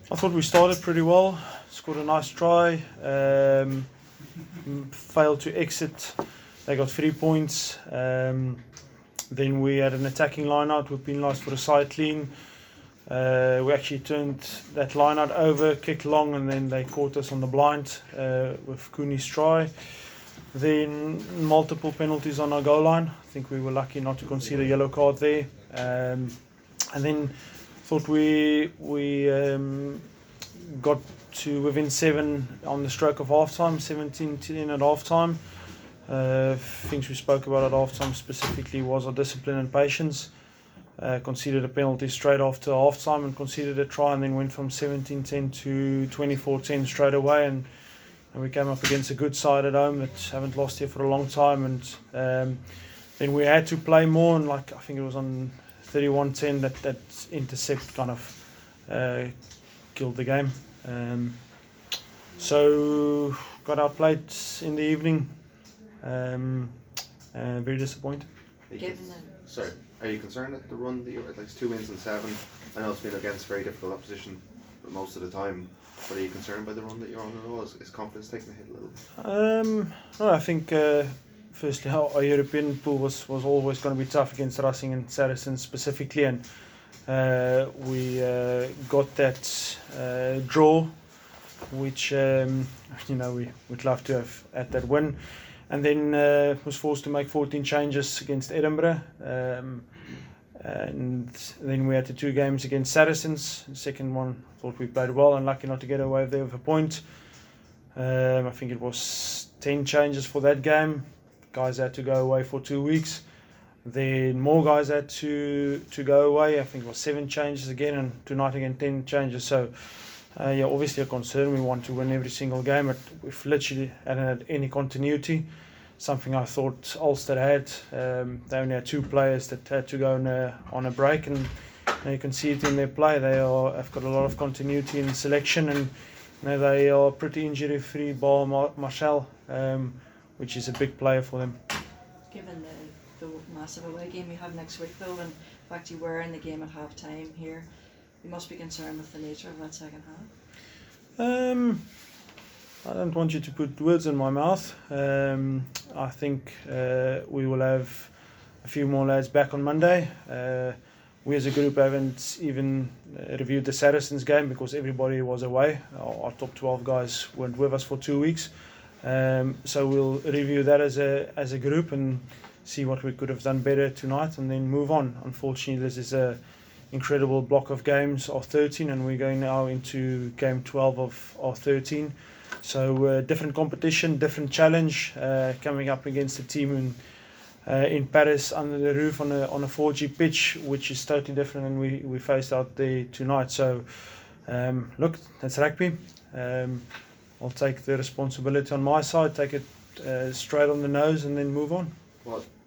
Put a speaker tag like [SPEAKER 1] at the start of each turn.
[SPEAKER 1] I thought we started pretty well, scored a nice try, failed to exit. They got 3 points. Then we had an attacking line out with penalised for a side clean. We actually turned that line out over, kicked long, and then they caught us on the blind with Cooney's try. Then multiple penalties on our goal line. I think we were lucky not to concede a yellow card there. And then thought we got to within 7 on the stroke of half-time, 17-10 at half-time. Things we spoke about at half-time specifically was our discipline and patience. Conceded a penalty straight after half-time and conceded a try, and then went from 17-10 to 24-10 straight away. And we came up against a good side at home that haven't lost here for a long time. And then we had to play more, and I think it was on 31-10 that intercept kind of killed the game. So got outplayed in the evening. Very disappointed.
[SPEAKER 2] Sorry, are you concerned that the run that you're at, like 2 wins and 7? I know it's been against very difficult opposition most of the time, but are you concerned by the run that you're on at all? Is confidence taking a hit a little bit?
[SPEAKER 1] No, I think firstly our European pool was always going to be tough against Racing and Saracens specifically, and we got that draw, which we'd love to have at that win. And then was forced to make 14 changes against Edinburgh. And then we had the 2 games against Saracens. The second one, thought we played well and lucky not to get away there with a point. I think it was 10 changes for that game. Guys had to go away for 2 weeks. Then more guys had to go away. I think it was 7 changes again, and tonight again 10 changes. So obviously a concern. We want to win every single game, but we've literally hadn't had any continuity. Something I thought Ulster had. They only had 2 players that had to go on a break, and you can see it in their play. They have got a lot of continuity in selection, and they are pretty injury-free, bar Marshall, which is a big player for them.
[SPEAKER 3] Given the massive away game you have next week, though, and the fact you were in the game at half time here, you must be concerned with the nature of that second half.
[SPEAKER 1] I don't want you to put words in my mouth. I think we will have a few more lads back on Monday. We as a group haven't even reviewed the Saracens game because everybody was away. Our top 12 guys weren't with us for 2 weeks. So we'll review that as a group and see what we could have done better tonight, and then move on. Unfortunately, this is a incredible block of games of 13, and we're going now into game 12 of 13. So different competition, different challenge, coming up against a team in Paris under the roof on a 4G pitch, which is totally different than we faced out there tonight. So look, that's rugby. I'll take the responsibility on my side, take it straight on the nose, and then move on.
[SPEAKER 2] Well,